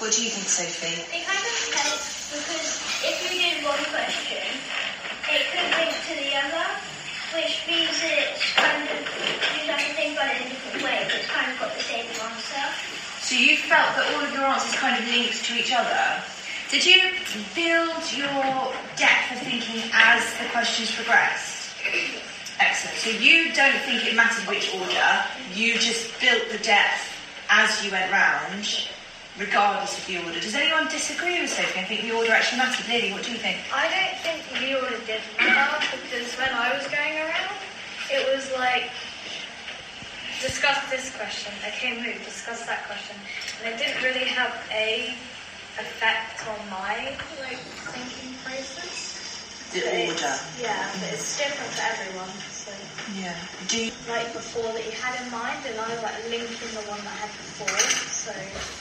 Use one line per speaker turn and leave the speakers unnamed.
What do you think, Sophie?
It kind of helps because if you did one question, it could link to the other, which means it's kind of, you have to think about it in a different way, but it's kind of got the same answer.
So you felt that all of your answers kind of linked to each other. Did you build your depth of thinking as the questions progressed? Excellent. So you don't think it mattered which order, you just built the depth as you went round, regardless of the order. Does anyone disagree with Sophie? I think the order actually mattered. Lily, what do you think?
I don't think the order did matter because when I was going around, it was like, discuss this question, okay, move, discuss that question. And it didn't really have a effect on my thinking process.
The order.
Yeah, but it's different for everyone. So
Yeah. Do you...
before that you had in mind, and I linking the one that I had before. So